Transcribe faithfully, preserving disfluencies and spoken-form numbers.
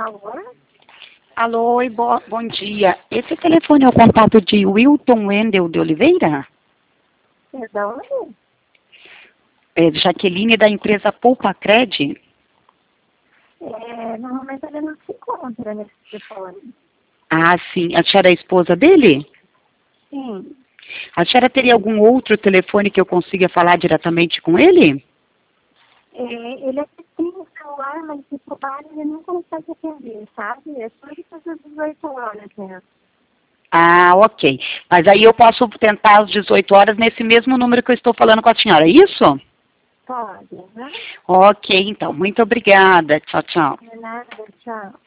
Alô? Alô, oi, bo bom dia. Esse telefone é o contato de Wilton Wendel de Oliveira? Perdão? É, Jaqueline, da empresa Poupa Cred? É, normalmente ele não se encontra nesse telefone. Ah, sim. A senhora é a esposa dele? Sim. A senhora teria algum outro telefone que eu consiga falar diretamente com ele? É, ele até tem o celular, mas de trabalho ele não consegue atender, sabe? É só depois das dezoito horas, né? Ah, ok. Mas aí eu posso tentar às dezoito horas nesse mesmo número que eu estou falando com a senhora, é isso? Pode, né? Ok, então. Muito obrigada. Tchau, tchau. De nada, tchau.